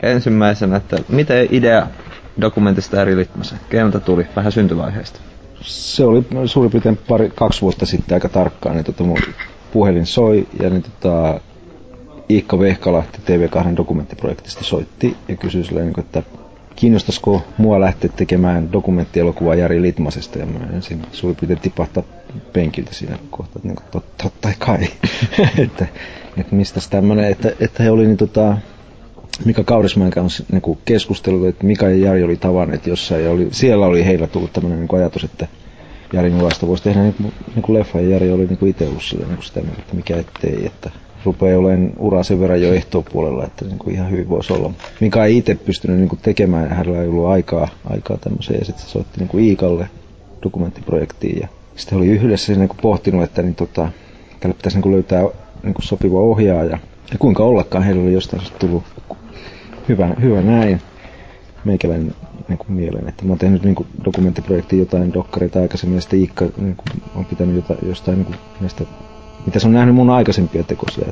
ensimmäisenä, että miten idea dokumentista Jari Litmasen? Keneltä tuli? Vähän syntyvaiheesta. Se oli suurin piirtein 2 vuotta sitten aika tarkkaan. Niin mun puhelin soi ja niin Iikka Vehkalahti TV2 dokumenttiprojektista soitti ja kysyi silleen, että kiinnostaisiko mua lähteä tekemään dokumenttielokuvaa Jari Litmasesta. Ja mä ensin suurin piirtein tipahtaa penkiltä siinä kohtaa, että totta kai. että mistäs tämmönen, että he oli niin Mika Kaurismäen kanssa niin keskustellut, että Mika ja Jari oli tavanneet jossain ja siellä oli heillä tullut tämmöinen niin ajatus, että Jarin uvasta voisi tehdä niin leffa ja Jari oli niin itse ollut sille, niin sitä, että mikä ettei, että rupeaa olemaan ura sen verran jo ehtoopuolella, että niin ihan hyvin voisi olla. Mika ei itse pystynyt niin tekemään ja hänellä ei ollut aikaa tämmöiseen ja sitten se soitti niin Iikalle dokumenttiprojektiin ja sitten oli yhdessä niin pohtinut, että niin tälle pitäisi niin löytää niin sopiva ohjaaja ja kuinka ollakaan heillä oli jostain tullut hyvä näin meikäläinen niin mieleen, että mä oon tehnyt niin dokumenttiprojektiin jotain dokkareita aikaisemmin ja sitten Iikka niin on pitänyt jostain niin näistä, mitä se on nähnyt mun aikaisempia tekosia,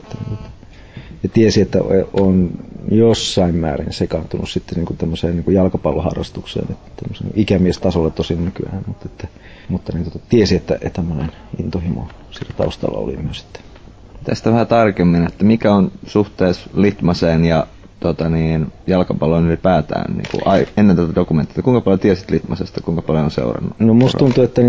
ja tiesi, että on jossain määrin sekaantunut sitten niin tämmöiseen niin jalkapalloharrastukseen, että tämmöisen ikämiestasolla tosin nykyään, mutta niin tiesi, että tämmöinen intohimo sillä taustalla oli myös sitten. Tästä vähän tarkemmin, että mikä on suhteessa Litmaseen ja jalkapallon ylipäätään niin ennen tätä dokumenttia. Kuinka paljon tiesit Litmasesta, kuinka paljon on seurannut? No musta tuntuu, että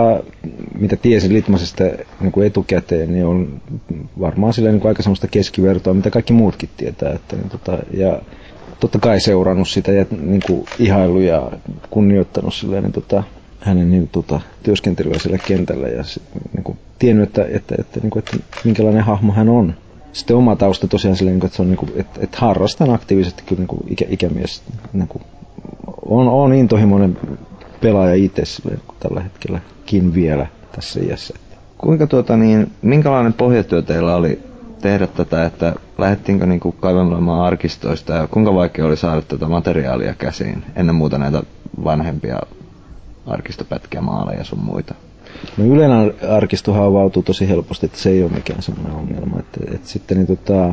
mitä tiesin Litmasesta niin etukäteen, niin on varmaan silleen, niin aika semmoista keskivertoa, mitä kaikki muutkin tietää. Että, ja totta kai seurannut sitä ja niin ihaillut ja kunnioittanut silleen, niin hänen työskentelyä sillä kentällä ja niin tiennyt, että minkälainen hahmo hän on. Sitten oma tausta tosiaan silleen, että se on että harrastan aktiivisesti kyllä ikämies. On intohimoinen pelaaja itse tällä hetkelläkin vielä tässä iässä. Kuinka minkälainen pohjatyö teillä oli tehdä tätä, että lähdettiinkö kaivelemaan arkistoista ja kuinka vaikea oli saada tätä materiaalia käsiin ennen muuta näitä vanhempia arkistopätkiä, maaleja ja sun muita? No Ylen arkistohan avautuu tosi helposti, että se ei ole mikään semmoinen ongelma. Että sitten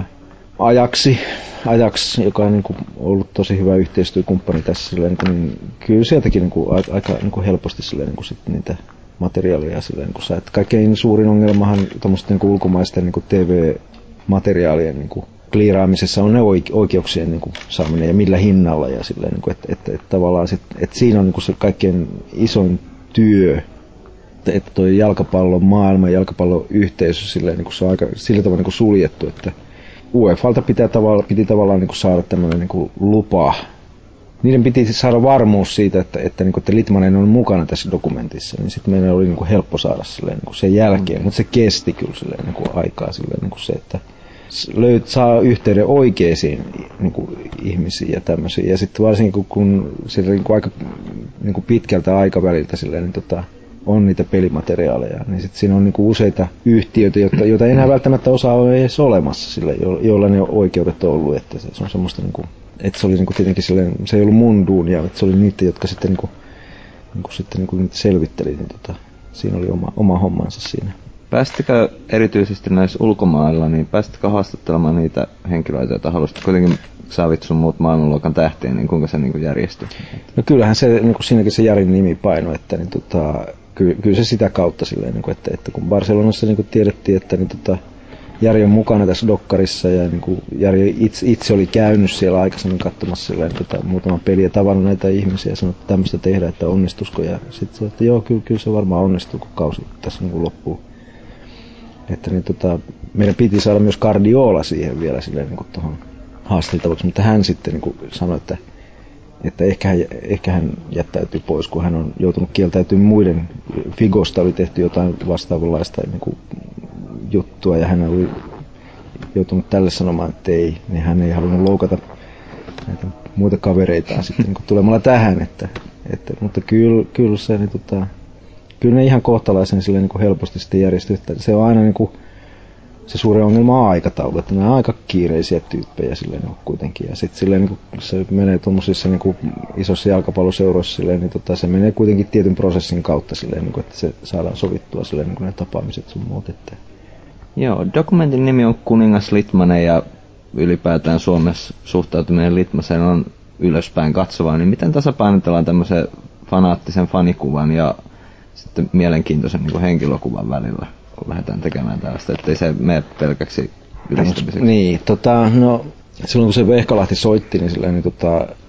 Ajax, joka on ollut tosi hyvä yhteistyökumppani tässä, niin kyllä sieltäkin aika helposti sitten niitä materiaalia saa. Että kaikkein suurin ongelmahan tuommoisten ulkomaisten TV-materiaalien kliiraamisessa on ne oikeuksien saaminen ja millä hinnalla ja silleen, että tavallaan että siinä on se kaikkein isoin työ, että tuo jalkapallon maailma ja jalkapallon yhteisö silleen, se on aika sillä tavalla suljettu, että UEFalta piti tavallaan saada tämmöinen lupa. Niiden piti saada varmuus siitä, että Litmanen on mukana tässä dokumentissa, niin sitten meidän oli helppo saada silleen, sen jälkeen, mutta se kesti kyllä silleen, aikaa silleen, se, että saa yhteyden oikeisiin ihmisiin ja tämmöisiin. Ja sitten varsinkin kun siellä aika pitkältä aikaväliltä silleen, niin on niitä pelimateriaaleja, niin sitten siinä on useita yhtiöitä, joita ei enää välttämättä osaa ole edes olemassa sille, joilla ne oikeudet on ollut, että se on semmoista että se oli tietenkin silleen, se ei ollut mun duunia, että se oli niitä, jotka sitten niitä selvitteli, niin siinä oli oma hommansa siinä. Päästikö erityisesti näissä ulkomailla, niin päästikö haastattelemaan niitä henkilöitä, joita haluaisit kuitenkin saavit sun muut maailmanluokan tähtiä, niin kuinka se järjestyi? No kyllähän se siinäkin se Jarin nimi painoi, että kyllä se sitä kautta silleen, että kun Barcelonassa tiedettiin, että Jari on mukana tässä dokkarissa ja Jari itse oli käynyt siellä aikaisemmin katsomassa silleen, muutaman peliä ja tavannut näitä ihmisiä ja sanoi, että tämmöistä tehdään, että onnistuisiko. Ja sitten se, että joo, kyllä se varmaan onnistuu, kun kausi tässä loppuu. Että meidän piti saada myös Guardiola siihen vielä silleen tuohon haasteltavaksi, mutta hän sitten sanoi, että ehkä hän jättäytyy pois, kun hän on joutunut kieltäytymään muiden. Figosta oli tehty jotain vastaavanlaista juttua ja hän oli joutunut tälle sanomaan, että ei, niin hän ei halunnut loukata näitä muita kavereitaan sitten tulemalla tähän, mutta kyllä se kyllä ne ihan kohtalaisen silleen helposti sitten järjestyy. Se on aina se suuri ongelma on aikataulu, että ne on aika kiireisiä tyyppejä silleen kuitenkin. Ja sitten silleen se menee tuommoisissa isossa jalkapalloseuroissa silleen, niin se menee kuitenkin tietyn prosessin kautta silleen, että se saadaan sovittua silleen ne tapaamiset sun muut. Että. Joo, dokumentin nimi on Kuningas Litmanen ja ylipäätään Suomessa suhtautuminen Litmaseen on ylöspäin katsovaa, niin miten tasapainotellaan tämmöisen fanaattisen fanikuvan ja sitten mielenkiintoisen niin kuin henkilökuvan välillä, kun lähdetään tekemään tällaista, ettei se mene pelkäksi ylistämiseksi? Niin, no silloin kun se Vehkalahti soitti, niin, sillä, niin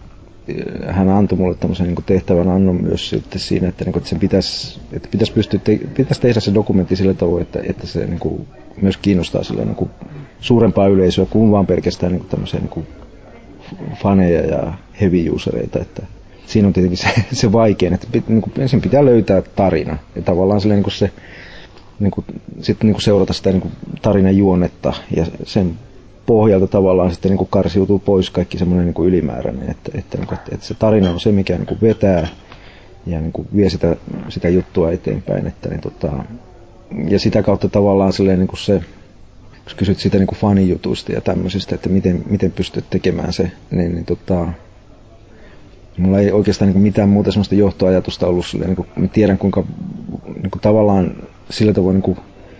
hän antoi mulle tämmöisen niin tehtävän annon myös sitten siinä, että, että sen pitäisi tehdä se dokumentti sillä tavoin, että se niin kuin, myös kiinnostaa sillä, niin kuin, suurempaa yleisöä kuin vaan pelkästään niin kuin, tämmöisiä niin kuin, faneja ja heavy usereita, että siinä on tietenkin se vaikein, että niin kuin, ensin pitää löytää tarina ja tavallaan sillä, niin kuin se niin kuin, sitten niin kuin seurata sitä niin kuin, tarinan juonnetta ja sen pohjalta tavallaan sitten niin kuin karsiutuu pois kaikki semmoinen niin kuin ylimääräinen, että se tarina on se, mikä niin kuin vetää ja niin kuin vie sitä juttua eteenpäin. Että, niin, ja sitä kautta tavallaan silleen, niin kuin se, jos kysyt sitä niin kuin fanijutuista ja tämmöisistä, että miten pystyt tekemään se, niin mulla ei oikeastaan niin kuin mitään muuta semmoista johtoajatusta ollut silleen, niin kuin, mä tiedän kuinka niin kuin tavallaan sillä tavoin niin kuin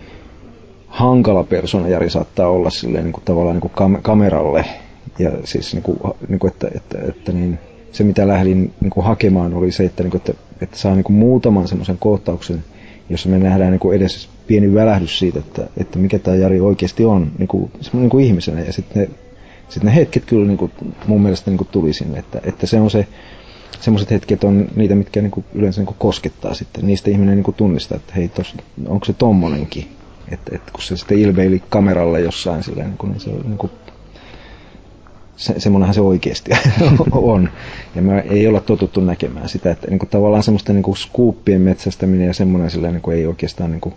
hankala persona Jari saattaa olla silleen, niin kuin, tavallaan niin kuin kameralle. Ja siis, niin kuin, että niin, se mitä lähdin niin kuin hakemaan oli se, että saa niin kuin muutaman semmoisen kohtauksen, jossa me nähdään niin kuin edes pieni välähdys siitä, että mikä tämä Jari oikeasti on niin kuin ihmisenä. Ja sitten ne hetket kyllä niin kuin, mun mielestä niin kuin tuli sinne, että se on se, semmoiset hetket on niitä, mitkä niin kuin yleensä niin kuin koskettaa sitten. Niistä ihminen niin kuin tunnistaa, että hei, onko se tommonenkin. Että kun se sitten ilveili kameralle jossain silleen, niin se on niin kuin, semmoinenhan se oikeasti on. Ja me ei olla totuttu näkemään sitä, että niin kuin, tavallaan semmoista niin kuin skuuppien metsästäminen ja semmoinen silleen, niin kuin, ei oikeastaan niin kuin,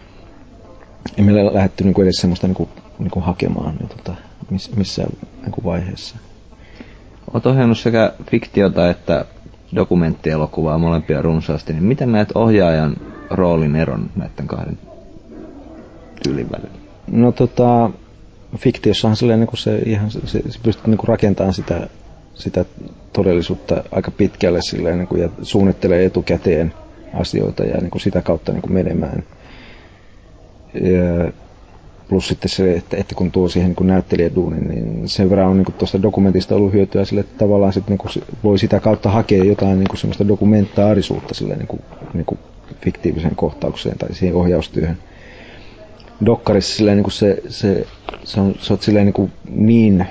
ei meillä lähdetty niin kuin edes semmoista niin kuin hakemaan niin, missään niin kuin vaiheessa. Olet ohjannut sekä fiktiota että dokumenttielokuvaa molempia runsaasti, niin miten näet ohjaajan roolin eron näiden kahden tyylin välillä? No fiktiossahan silleen, niin se pystyt niin rakentamaan sitä todellisuutta aika pitkälle silleen, niin kuin, ja suunnittelee etukäteen asioita ja niin kuin sitä kautta niin kuin menemään. Ja plus sitten se, että kun tuo siihen niin näyttelijäduunin, niin sen verran on niin tuosta dokumentista ollut hyötyä sille, että tavallaan sit, niin voi sitä kautta hakea jotain niin semmoista dokumentaarisuutta sille, niin kuin fiktiiviseen kohtaukseen tai siihen ohjaustyöhön. Dokkarissa silleen, niin sä oot silleen, niin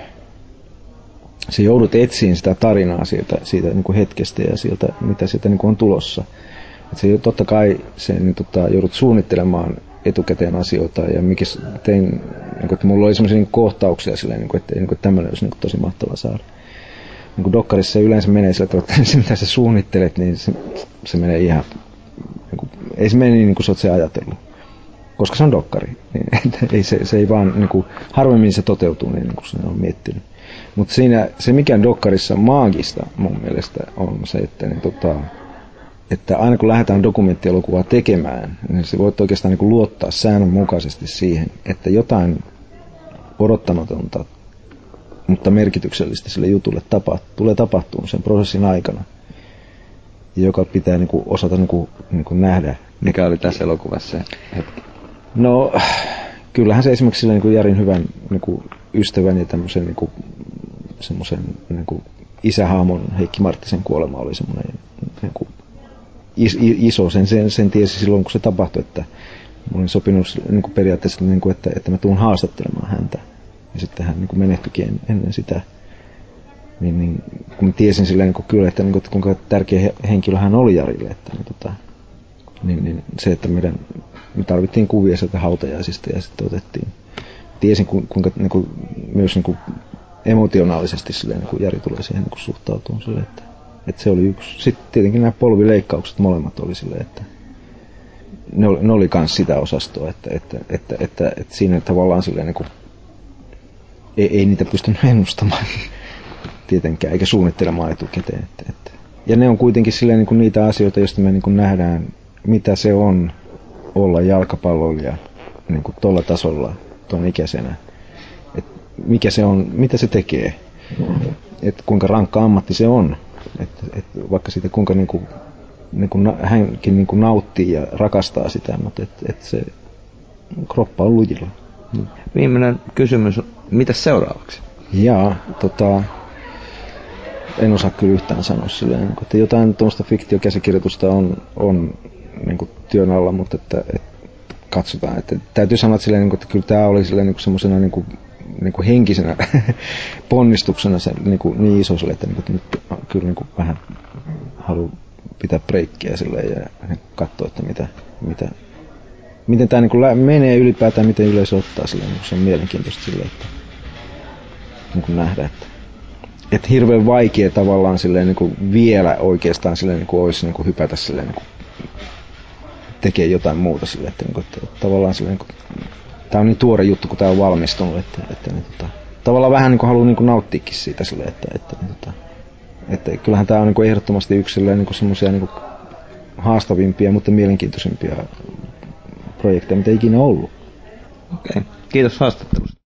sä joudut etsiin sitä tarinaa siitä niin hetkestä ja sieltä, mitä sieltä niin on tulossa. Et se, totta kai se, niin, joudut suunnittelemaan etukäteen asioita ja tein, niin kuin, että mulla oli sellaisia niin kohtauksia silleen, niin kuin, että niin tämmöinen olisi niin tosi mahtava saada. Niin dokkarissa se yleensä menee sillä tavalla, että se mitä sä suunnittelet, niin se menee ihan, niin kuin, ei se mene niin kuin sä oot se ajatellut. Koska se on dokkari. Niin, ei, se ei vaan, niin kuin, harvemmin se toteutuu niin kuin se on miettinyt. Mutta siinä se mikä dokkarissa maagista mun mielestä on se, että, niin, että aina kun lähdetään dokumenttielokuvaa tekemään, niin se voit oikeastaan niin kuin luottaa säännönmukaisesti siihen, että jotain odottamatonta, mutta merkityksellistä sille jutulle tulee tapahtumaan sen prosessin aikana, joka pitää niin kuin osata niin kuin nähdä. Mikä oli tässä elokuvassa se hetki? No, kyllähän se esimerkiksi sillä, niin kuin Jarin hyvän niin kuin ystävän ja tämmöisen niin kuin, semmoisen niin kuin isähaamon Heikki Marttisen kuolema oli semmoinen niin kuin iso. Sen tiesi silloin, kun se tapahtui, että mä olin sopinut niin kuin periaatteessa, niin kuin, että mä tuun haastattelemaan häntä. Ja sitten hän niin kuin menehtyikin ennen sitä. Niin, kun tiesin silleen, niin kuin, kyllä, että, niin kuin, että kuinka tärkeä henkilö hän oli Jarille. Että, niin se, että me tarvittiin kuvia sieltä hautajaisista ja sitten otettiin. Tiesin kuinka niin kuin, myös niin kuin emotionaalisesti silleen, niin kuin Jari tulee siihen niin kuin suhtautumaan silleen, että se oli yksi. Sitten tietenkin nämä polvileikkaukset molemmat oli silleen, että ne oli kans sitä osastoa, että siinä tavallaan silleen niin kuin, ei niitä pystynyt ennustamaan tietenkään, eikä suunnittelemaan etukäteen. Ja ne on kuitenkin silleen, niin kuin niitä asioita, joista me niin kuin nähdään, mitä se on olla jalkapalloilija niin kuin tuolla tasolla, tuon ikäisenä. Et mikä se on, mitä se tekee, että kuinka rankka ammatti se on. Et vaikka siitä kuinka niin kuin hänkin niin kuin nauttii ja rakastaa sitä, mutta et se kroppa on lujilla. Viimeinen kysymys Mitäs seuraavaksi? Jaa, en osaa kyllä yhtään sanoa silleen, että jotain tuommoista fiktiokäsikirjoitusta on niin kuin työn alla, mutta että katsotaan. Että täytyy sanoa, että, silleen, että kyllä tämä oli silleen, niin semmoisena niin kuin henkisenä ponnistuksena se, niin iso sille, että nyt kyllä niin kuin vähän haluan pitää breikkiä silleen ja katsoa, että miten tämä niin kuin menee ylipäätään, miten yleisö ottaa silleen, niin se on mielenkiintoista silleen, että niin kuin nähdä, että hirveän vaikea tavallaan silleen, niin kuin vielä oikeastaan silleen, niin kuin olisi niin kuin hypätä silleen, niin kuin tekee jotain muuta silleen, että tavallaan silleen, tämä on niin tuore juttu, kun tämä on valmistunut, että tavallaan vähän niin kuin haluaa niin kuin nauttiikin siitä silleen, että kyllähän tämä on niin kuin ehdottomasti yksi niin kuin semmoisia niin kuin haastavimpia, mutta mielenkiintoisempia projekteja, mitä ikinä ollut. Okei. Kiitos haastattelusta.